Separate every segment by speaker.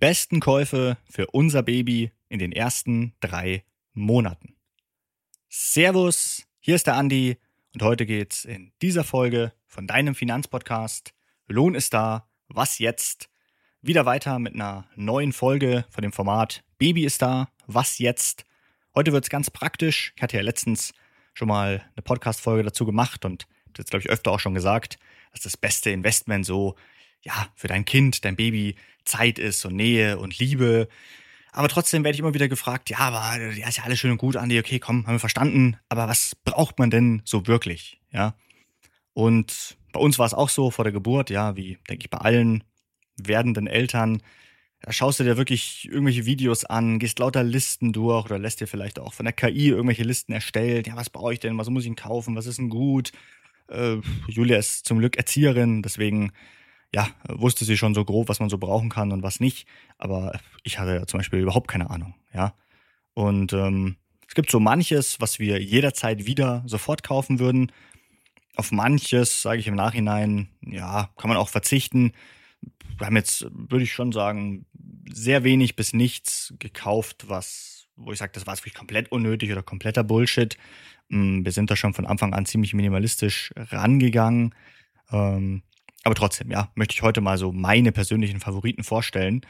Speaker 1: besten Käufe für unser Baby in den ersten 3 Monaten. Servus, hier ist der Andi und heute geht's in dieser Folge von deinem Finanzpodcast Lohn ist da, was jetzt? Wieder weiter mit einer neuen Folge von dem Format Baby ist da, was jetzt? Heute wird's ganz praktisch. Ich hatte ja letztens schon mal eine Podcast-Folge dazu gemacht und habe jetzt, glaube ich, öfter auch schon gesagt, dass das beste Investment so für dein Kind, dein Baby Zeit ist und Nähe und Liebe. Aber trotzdem werde ich immer wieder gefragt, aber ist ja alles schön und gut, Andi, okay, komm, haben wir verstanden, aber was braucht man denn so wirklich? Ja. Und bei uns war es auch so vor der Geburt, wie, denke ich, bei allen werdenden Eltern, da schaust du dir wirklich irgendwelche Videos an, gehst lauter Listen durch oder lässt dir vielleicht auch von der KI irgendwelche Listen erstellen. Ja, was brauche ich denn? Was muss ich denn kaufen? Was ist denn gut? Julia ist zum Glück Erzieherin, deswegen wusste sie schon so grob, was man so brauchen kann und was nicht. Aber ich hatte ja zum Beispiel überhaupt keine Ahnung, Und es gibt so manches, was wir jederzeit wieder sofort kaufen würden. Auf manches, sage ich im Nachhinein, kann man auch verzichten. Wir haben jetzt, würde ich schon sagen, sehr wenig bis nichts gekauft, wo ich sage, das war jetzt wirklich komplett unnötig oder kompletter Bullshit. Wir sind da schon von Anfang an ziemlich minimalistisch rangegangen. Aber trotzdem, möchte ich heute mal so meine persönlichen Favoriten vorstellen.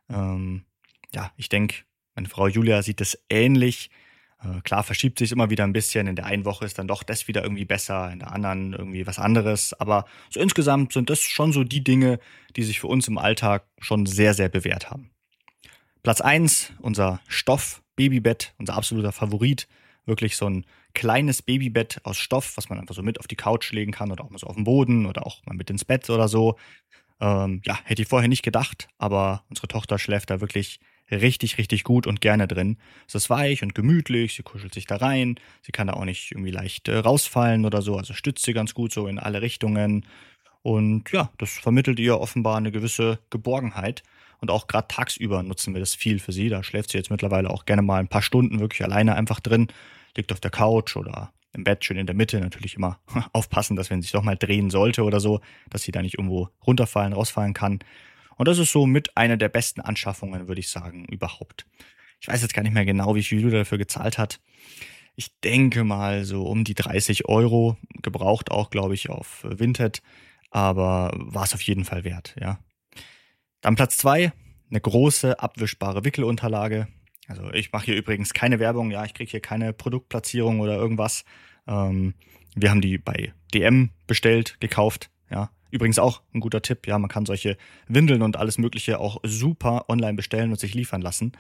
Speaker 1: Ich denke, meine Frau Julia sieht das ähnlich. Klar verschiebt sich immer wieder ein bisschen. In der einen Woche ist dann doch das wieder irgendwie besser, in der anderen irgendwie was anderes. Aber so insgesamt sind das schon so die Dinge, die sich für uns im Alltag schon sehr, sehr bewährt haben. Platz 1, unser Stoff-Babybett, unser absoluter Favorit. Wirklich so ein kleines Babybett aus Stoff, was man einfach so mit auf die Couch legen kann oder auch mal so auf den Boden oder auch mal mit ins Bett oder so. Hätte ich vorher nicht gedacht, aber unsere Tochter schläft da wirklich richtig, richtig gut und gerne drin. Es ist weich und gemütlich, sie kuschelt sich da rein, sie kann da auch nicht irgendwie leicht rausfallen oder so, also stützt sie ganz gut so in alle Richtungen. Und das vermittelt ihr offenbar eine gewisse Geborgenheit. Und auch gerade tagsüber nutzen wir das viel für sie. Da schläft sie jetzt mittlerweile auch gerne mal ein paar Stunden wirklich alleine einfach drin, liegt auf der Couch oder im Bett schön in der Mitte. Natürlich immer aufpassen, dass wenn sie sich doch mal drehen sollte oder so, dass sie da nicht irgendwo runterfallen, rausfallen kann. Und das ist so mit einer der besten Anschaffungen, würde ich sagen, überhaupt. Ich weiß jetzt gar nicht mehr genau, wie viel Julia dafür gezahlt hat. Ich denke mal so um die 30 €, gebraucht auch, glaube ich, auf Vinted. Aber war es auf jeden Fall wert, Dann Platz 2, eine große abwischbare Wickelunterlage. Also ich mache hier übrigens keine Werbung, ich kriege hier keine Produktplatzierung oder irgendwas. Wir haben die bei DM bestellt, gekauft, Übrigens auch ein guter Tipp, man kann solche Windeln und alles Mögliche auch super online bestellen und sich liefern lassen.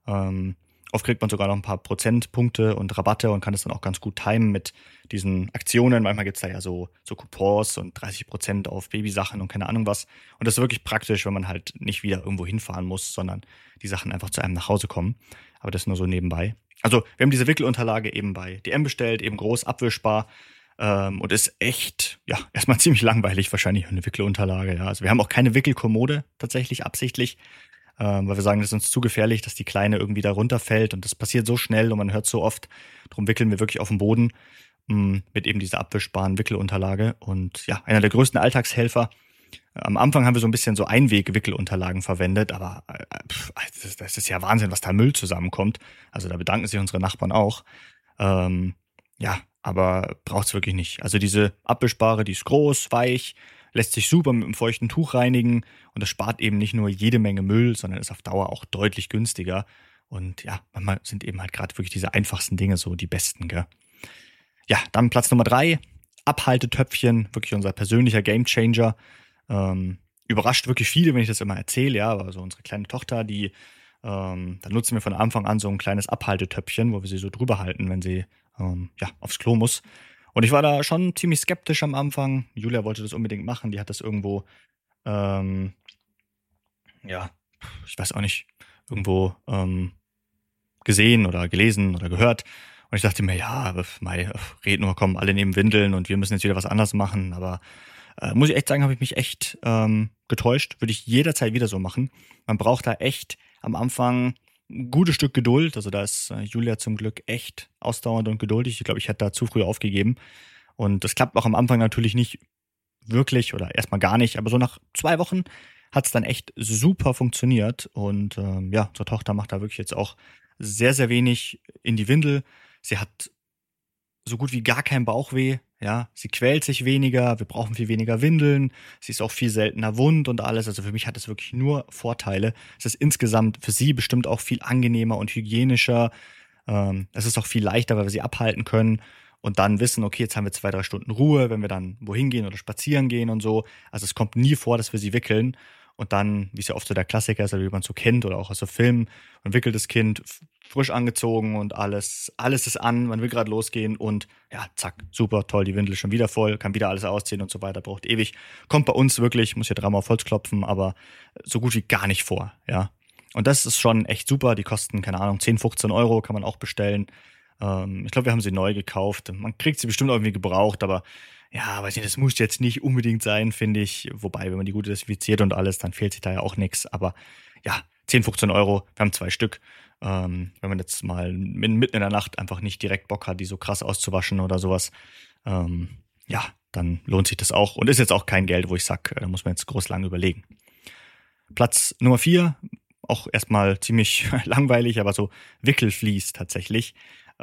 Speaker 1: Oft kriegt man sogar noch ein paar Prozentpunkte und Rabatte und kann es dann auch ganz gut timen mit diesen Aktionen. Manchmal gibt's da ja so Coupons und 30% auf Babysachen und keine Ahnung was. Und das ist wirklich praktisch, wenn man halt nicht wieder irgendwo hinfahren muss, sondern die Sachen einfach zu einem nach Hause kommen. Aber das nur so nebenbei. Also wir haben diese Wickelunterlage eben bei DM bestellt, eben groß, abwischbar. Und ist echt, erstmal ziemlich langweilig wahrscheinlich eine Wickelunterlage. Also wir haben auch keine Wickelkommode tatsächlich absichtlich, weil wir sagen, das ist uns zu gefährlich, dass die Kleine irgendwie da runterfällt und das passiert so schnell und man hört so oft. Darum wickeln wir wirklich auf dem Boden mit eben dieser abwischbaren Wickelunterlage. Und einer der größten Alltagshelfer. Am Anfang haben wir so ein bisschen so Einweg-Wickelunterlagen verwendet, aber das ist ja Wahnsinn, was da Müll zusammenkommt. Also da bedanken sich unsere Nachbarn auch. Aber braucht's wirklich nicht. Also diese abwischbare, die ist groß, weich, lässt sich super mit einem feuchten Tuch reinigen und das spart eben nicht nur jede Menge Müll, sondern ist auf Dauer auch deutlich günstiger. Und manchmal sind eben halt gerade wirklich diese einfachsten Dinge so die besten, gell? Dann Platz Nummer 3, Abhaltetöpfchen, wirklich unser persönlicher Gamechanger. Überrascht wirklich viele, wenn ich das immer erzähle, aber so unsere kleine Tochter, da nutzen wir von Anfang an so ein kleines Abhaltetöpfchen, wo wir sie so drüber halten, wenn sie aufs Klo muss. Und ich war da schon ziemlich skeptisch am Anfang. Julia wollte das unbedingt machen. Die hat das irgendwo, ich weiß auch nicht, irgendwo gesehen oder gelesen oder gehört. Und ich dachte mir, red nur, komm, alle nehmen Windeln und wir müssen jetzt wieder was anderes machen. Aber muss ich echt sagen, habe ich mich echt getäuscht. Würde ich jederzeit wieder so machen. Man braucht da echt am Anfang ein gutes Stück Geduld. Also da ist Julia zum Glück echt ausdauernd und geduldig. Ich glaube, ich hätte da zu früh aufgegeben. Und das klappt auch am Anfang natürlich nicht wirklich oder erstmal gar nicht. Aber so nach 2 Wochen hat es dann echt super funktioniert. Und unsere Tochter macht da wirklich jetzt auch sehr, sehr wenig in die Windel. Sie hat so gut wie gar kein Bauchweh. Ja, sie quält sich weniger, wir brauchen viel weniger Windeln, sie ist auch viel seltener wund und alles. Also für mich hat es wirklich nur Vorteile. Es ist insgesamt für sie bestimmt auch viel angenehmer und hygienischer. Es ist auch viel leichter, weil wir sie abhalten können und dann wissen, okay, jetzt haben wir 2, 3 Stunden Ruhe, wenn wir dann wohin gehen oder spazieren gehen und so. Also es kommt nie vor, dass wir sie wickeln. Und dann, wie es ja oft so der Klassiker ist, oder wie man es so kennt oder auch aus so Filmen, man wickelt das Kind frisch angezogen und alles ist an, man will gerade losgehen und ja, zack, super, toll, die Windel ist schon wieder voll, kann wieder alles ausziehen und so weiter, braucht ewig. Kommt bei uns wirklich, muss hier 3-mal auf Holz klopfen, aber so gut wie gar nicht vor, ja. Und das ist schon echt super, die kosten, keine Ahnung, 10, 15 Euro, kann man auch bestellen. Ich glaube, wir haben sie neu gekauft, man kriegt sie bestimmt irgendwie gebraucht, aber ja, weiß nicht, das muss jetzt nicht unbedingt sein, finde ich. Wobei, wenn man die gut desinfiziert und alles, dann fehlt sich da ja auch nichts. Aber ja, 10, 15 Euro, wir haben 2 Stück. Wenn man jetzt mal mitten in der Nacht einfach nicht direkt Bock hat, die so krass auszuwaschen oder sowas, ja, dann lohnt sich das auch. Und ist jetzt auch kein Geld, wo ich sage, da muss man jetzt groß lang überlegen. Platz Nummer 4, auch erstmal ziemlich langweilig, aber so Wickelvlies tatsächlich.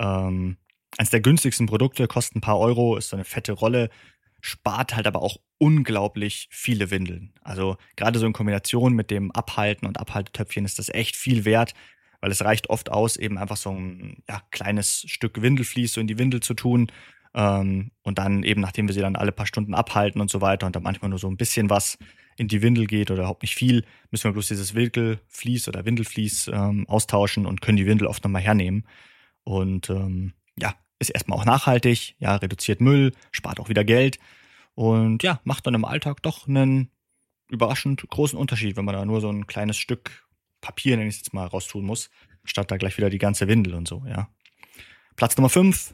Speaker 1: Eines der günstigsten Produkte, kostet ein paar Euro, ist so eine fette Rolle, spart halt aber auch unglaublich viele Windeln. Also gerade so in Kombination mit dem Abhalten und Abhaltetöpfchen ist das echt viel wert, weil es reicht oft aus, eben einfach so ein kleines Stück Windelvlies so in die Windel zu tun und dann eben, nachdem wir sie dann alle paar Stunden abhalten und so weiter und dann manchmal nur so ein bisschen was in die Windel geht oder überhaupt nicht viel, müssen wir bloß dieses Wickelvlies oder Windelvlies austauschen und können die Windel oft nochmal hernehmen. Und ist erstmal auch nachhaltig, ja, reduziert Müll, spart auch wieder Geld und ja, macht dann im Alltag doch einen überraschend großen Unterschied, wenn man da nur so ein kleines Stück Papier, nenne ich es jetzt mal, raustun muss, statt da gleich wieder die ganze Windel und so, ja. Platz Nummer 5,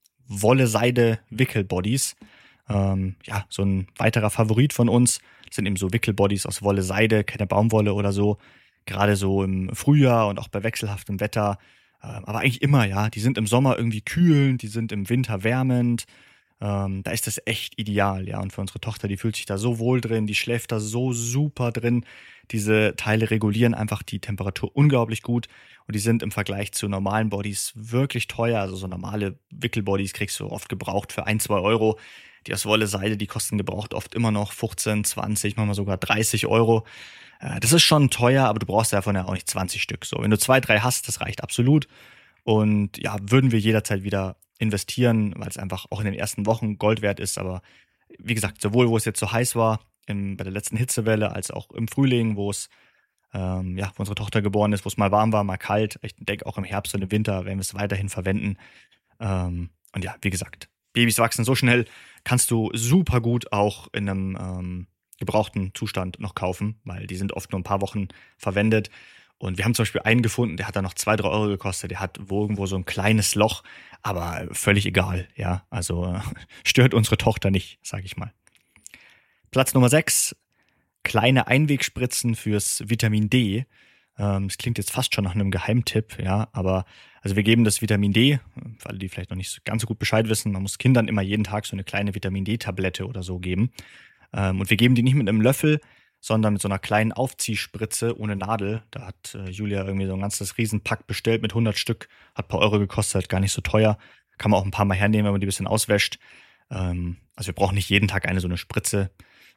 Speaker 1: Wolle-Seide-Wickelbodies. So ein weiterer Favorit von uns sind eben so Wickelbodies aus Wolle-Seide, keine Baumwolle oder so. Gerade so im Frühjahr und auch bei wechselhaftem Wetter. Aber eigentlich immer, ja. Die sind im Sommer irgendwie kühlend, die sind im Winter wärmend. Da ist das echt ideal, ja. Und für unsere Tochter, die fühlt sich da so wohl drin, die schläft da so super drin. Diese Teile regulieren einfach die Temperatur unglaublich gut. Und die sind im Vergleich zu normalen Bodies wirklich teuer. Also so normale Wickelbodies kriegst du oft gebraucht für 1, 2 Euro. Die aus Wolle-Seide, die kosten gebraucht oft immer noch 15, 20, manchmal sogar 30 Euro. Das ist schon teuer, aber du brauchst davon ja auch nicht 20 Stück. So, wenn du 2, 3 hast, das reicht absolut. Und ja, würden wir jederzeit wieder investieren, weil es einfach auch in den ersten Wochen Gold wert ist. Aber wie gesagt, sowohl wo es jetzt so heiß war, bei der letzten Hitzewelle, als auch im Frühling, wo unsere Tochter geboren ist, wo es mal warm war, mal kalt. Ich denke auch im Herbst und im Winter werden wir es weiterhin verwenden. Und ja, wie gesagt, Babys wachsen so schnell, kannst du super gut auch in einem gebrauchten Zustand noch kaufen, weil die sind oft nur ein paar Wochen verwendet. Und wir haben zum Beispiel einen gefunden, der hat dann noch 2, 3 Euro gekostet. Der hat irgendwo so ein kleines Loch, aber völlig egal. Ja, also stört unsere Tochter nicht, sage ich mal. Platz Nummer 6, kleine Einwegspritzen fürs Vitamin D. Das klingt jetzt fast schon nach einem Geheimtipp, ja, aber also wir geben das Vitamin D, für alle, die vielleicht noch nicht ganz so gut Bescheid wissen, man muss Kindern immer jeden Tag so eine kleine Vitamin D-Tablette oder so geben. Und wir geben die nicht mit einem Löffel, sondern mit so einer kleinen Aufziehspritze ohne Nadel. Da hat Julia irgendwie so ein ganzes Riesenpack bestellt mit 100 Stück, hat ein paar Euro gekostet, gar nicht so teuer. Kann man auch ein paar Mal hernehmen, wenn man die ein bisschen auswäscht. Also wir brauchen nicht jeden Tag so eine Spritze.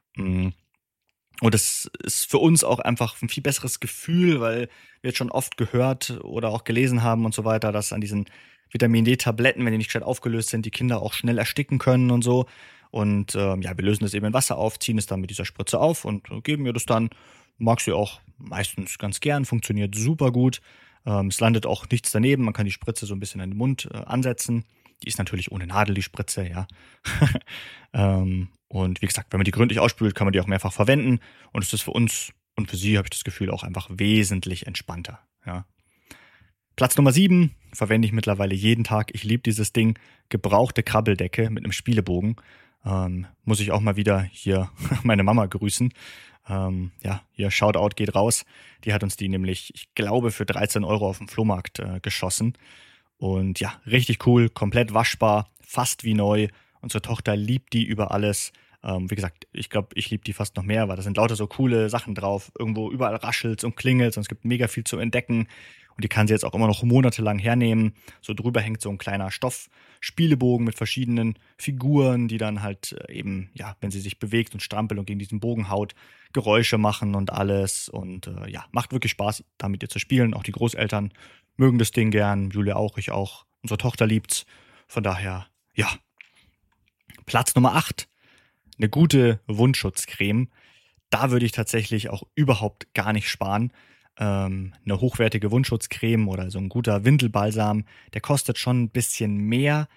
Speaker 1: Und das ist für uns auch einfach ein viel besseres Gefühl, weil wir jetzt schon oft gehört oder auch gelesen haben und so weiter, dass an diesen Vitamin D-Tabletten, wenn die nicht gescheit aufgelöst sind, die Kinder auch schnell ersticken können und so. Und wir lösen das eben in Wasser auf, ziehen es dann mit dieser Spritze auf und geben ihr das dann. Mag sie auch meistens ganz gern, funktioniert super gut. Es landet auch nichts daneben, man kann die Spritze so ein bisschen in den Mund ansetzen. Die ist natürlich ohne Nadel, die Spritze, ja. Und wie gesagt, wenn man die gründlich ausspült, kann man die auch mehrfach verwenden. Und es ist für uns und für sie, habe ich das Gefühl, auch einfach wesentlich entspannter. Ja. Platz Nummer 7 verwende ich mittlerweile jeden Tag. Ich liebe dieses Ding. Gebrauchte Krabbeldecke mit einem Spielebogen. Muss ich auch mal wieder hier meine Mama grüßen. Hier Shoutout geht raus. Die hat uns die nämlich, ich glaube, für 13 Euro auf dem Flohmarkt geschossen. Und ja, richtig cool, komplett waschbar, fast wie neu. Unsere Tochter liebt die über alles. Wie gesagt, ich glaube, ich liebe die fast noch mehr, weil da sind lauter so coole Sachen drauf. Irgendwo überall raschelt's und klingelt's und es gibt mega viel zu entdecken. Und die kann sie jetzt auch immer noch monatelang hernehmen. So drüber hängt so ein kleiner Stoffspielebogen mit verschiedenen Figuren, die dann halt eben, ja, wenn sie sich bewegt und strampelt und gegen diesen Bogen haut, Geräusche machen und alles. Und ja, macht wirklich Spaß, da mit ihr zu spielen. Auch die Großeltern mögen das Ding gern. Julia auch, ich auch. Unsere Tochter liebt's. Von daher, ja. Platz Nummer 8. Eine gute Wundschutzcreme. Da würde ich tatsächlich auch überhaupt gar nicht sparen. Eine hochwertige Wundschutzcreme oder so ein guter Windelbalsam, der kostet schon ein bisschen mehr,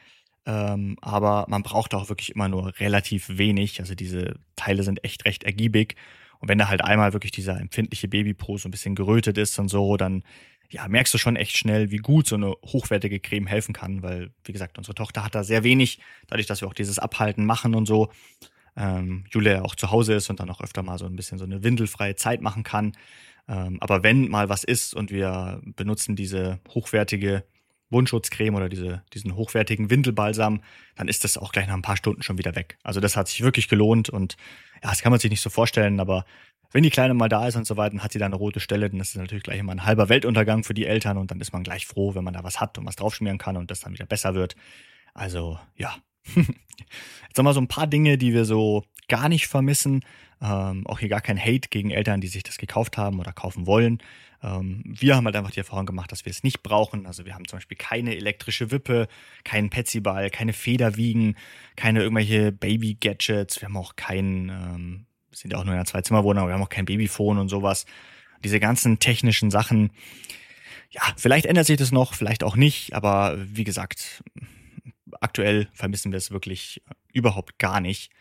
Speaker 1: aber man braucht auch wirklich immer nur relativ wenig. Also diese Teile sind echt recht ergiebig. Und wenn da halt einmal wirklich dieser empfindliche Babypo so ein bisschen gerötet ist und so, dann ja, merkst du schon echt schnell, wie gut so eine hochwertige Creme helfen kann, weil, wie gesagt, unsere Tochter hat da sehr wenig, dadurch, dass wir auch dieses Abhalten machen und so. Julia ja auch zu Hause ist und dann auch öfter mal so ein bisschen so eine windelfreie Zeit machen kann. Aber wenn mal was ist und wir benutzen diese hochwertige Wundschutzcreme oder diesen hochwertigen Windelbalsam, dann ist das auch gleich nach ein paar Stunden schon wieder weg. Also das hat sich wirklich gelohnt und ja, das kann man sich nicht so vorstellen, aber wenn die Kleine mal da ist und so weiter, dann hat sie da eine rote Stelle, dann ist es natürlich gleich immer ein halber Weltuntergang für die Eltern und dann ist man gleich froh, wenn man da was hat und was draufschmieren kann und das dann wieder besser wird. Also ja. Jetzt haben wir so ein paar Dinge, die wir so gar nicht vermissen. Auch hier gar kein Hate gegen Eltern, die sich das gekauft haben oder kaufen wollen. Wir haben halt einfach die Erfahrung gemacht, dass wir es nicht brauchen. Also wir haben zum Beispiel keine elektrische Wippe, keinen Petsyball, keine Federwiegen, keine irgendwelche Baby-Gadgets. Wir haben auch keinen, sind ja auch nur in einer Zwei-Zimmer-Wohnung, aber wir haben auch kein Babyphone und sowas. Diese ganzen technischen Sachen, ja, vielleicht ändert sich das noch, vielleicht auch nicht, aber wie gesagt, aktuell vermissen wir es wirklich überhaupt gar nicht.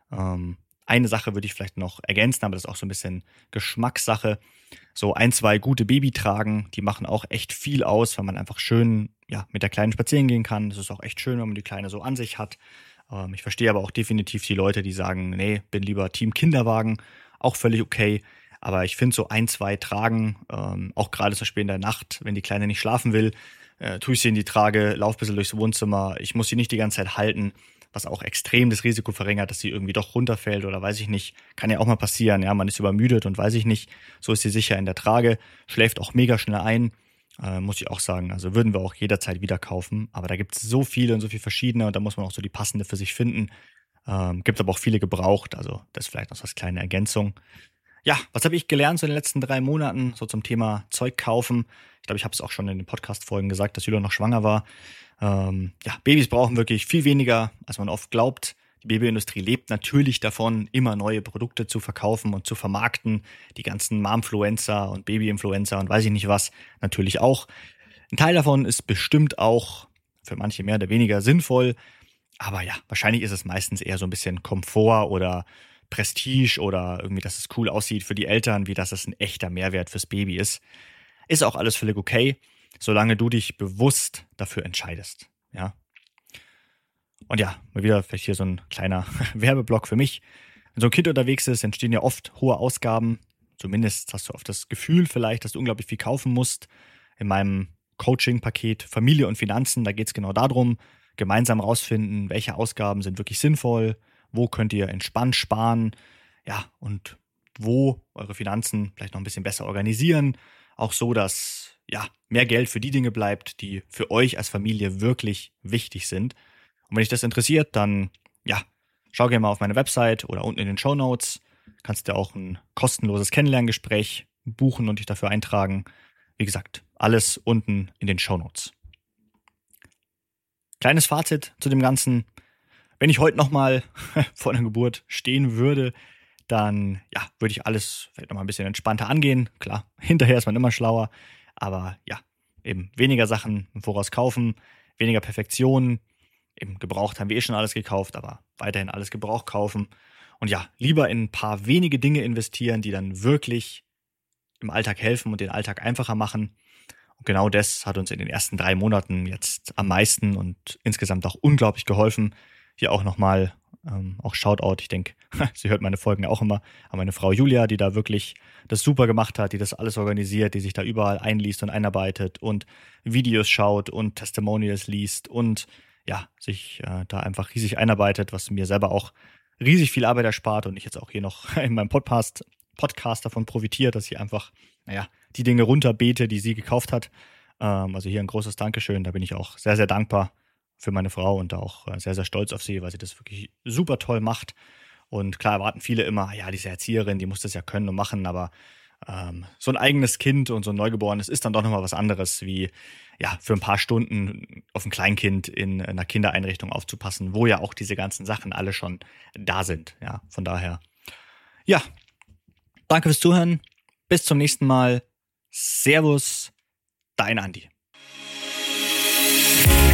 Speaker 1: Eine Sache würde ich vielleicht noch ergänzen, aber das ist auch so ein bisschen Geschmackssache. So ein, zwei gute Babytragen, die machen auch echt viel aus, weil man einfach schön ja, mit der Kleinen spazieren gehen kann. Das ist auch echt schön, wenn man die Kleine so an sich hat. Ich verstehe aber auch definitiv die Leute, die sagen, nee, bin lieber Team Kinderwagen. Auch völlig okay. Aber ich finde so ein, zwei Tragen, auch gerade zum Beispiel in der Nacht, wenn die Kleine nicht schlafen will, tue ich sie in die Trage, laufe ein bisschen durchs Wohnzimmer. Ich muss sie nicht die ganze Zeit halten, was auch extrem das Risiko verringert, dass sie irgendwie doch runterfällt oder weiß ich nicht. Kann ja auch mal passieren, ja, man ist übermüdet und weiß ich nicht. So ist sie sicher in der Trage, schläft auch mega schnell ein, muss ich auch sagen. Also würden wir auch jederzeit wieder kaufen. Aber da gibt es so viele und so viele verschiedene und da muss man auch so die passende für sich finden. Gibt aber auch viele gebraucht, also das ist vielleicht noch so als kleine Ergänzung. Ja, was habe ich gelernt so in den letzten 3 Monaten, so zum Thema Zeug kaufen? Ich glaube, ich habe es auch schon in den Podcast-Folgen gesagt, dass Julia noch schwanger war. Ja, Babys brauchen wirklich viel weniger, als man oft glaubt. Die Babyindustrie lebt natürlich davon, immer neue Produkte zu verkaufen und zu vermarkten. Die ganzen Momfluencer und Babyinfluencer und weiß ich nicht was natürlich auch. Ein Teil davon ist bestimmt auch für manche mehr oder weniger sinnvoll. Aber ja, wahrscheinlich ist es meistens eher so ein bisschen Komfort oder Prestige oder irgendwie, dass es cool aussieht für die Eltern, wie dass es ein echter Mehrwert fürs Baby ist. Ist auch alles völlig okay, solange du dich bewusst dafür entscheidest. Ja. Und ja, mal wieder vielleicht hier so ein kleiner Werbeblock für mich. Wenn so ein Kind unterwegs ist, entstehen ja oft hohe Ausgaben. Zumindest hast du oft das Gefühl vielleicht, dass du unglaublich viel kaufen musst. In meinem Coaching-Paket Familie und Finanzen, da geht es genau darum, gemeinsam rausfinden, welche Ausgaben sind wirklich sinnvoll, wo könnt ihr entspannt sparen, ja, und wo eure Finanzen vielleicht noch ein bisschen besser organisieren, auch so, dass ja, mehr Geld für die Dinge bleibt, die für euch als Familie wirklich wichtig sind. Und wenn dich das interessiert, dann ja, schau gerne mal auf meine Website oder unten in den Shownotes. Kannst du auch ein kostenloses Kennenlerngespräch buchen und dich dafür eintragen. Wie gesagt, alles unten in den Shownotes. Kleines Fazit zu dem Ganzen. Wenn ich heute nochmal vor der Geburt stehen würde, dann ja, würde ich alles vielleicht nochmal ein bisschen entspannter angehen. Klar, hinterher ist man immer schlauer, aber ja, eben weniger Sachen im Voraus kaufen, weniger Perfektion. Eben gebraucht haben wir schon alles gekauft, aber weiterhin alles gebraucht kaufen. Und ja, lieber in ein paar wenige Dinge investieren, die dann wirklich im Alltag helfen und den Alltag einfacher machen. Und genau das hat uns in den ersten 3 Monaten jetzt am meisten und insgesamt auch unglaublich geholfen. Hier auch nochmal, auch Shoutout, ich denke, sie hört meine Folgen auch immer, an meine Frau Julia, die da wirklich das super gemacht hat, die das alles organisiert, die sich da überall einliest und einarbeitet und Videos schaut und Testimonials liest und ja, sich da einfach riesig einarbeitet, was mir selber auch riesig viel Arbeit erspart und ich jetzt auch hier noch in meinem Podcast davon profitiere, dass ich einfach, die Dinge runterbete, die sie gekauft hat. Also hier ein großes Dankeschön. Da bin ich auch sehr, sehr dankbar für meine Frau und auch sehr, sehr stolz auf sie, weil sie das wirklich super toll macht. Und klar erwarten viele immer, ja, diese Erzieherin, die muss das ja können und machen, aber so ein eigenes Kind und so ein Neugeborenes ist dann doch nochmal was anderes, wie für ein paar Stunden auf ein Kleinkind in einer Kindereinrichtung aufzupassen, wo ja auch diese ganzen Sachen alle schon da sind. Ja, von daher, ja, danke fürs Zuhören. Bis zum nächsten Mal. Servus, dein Andi.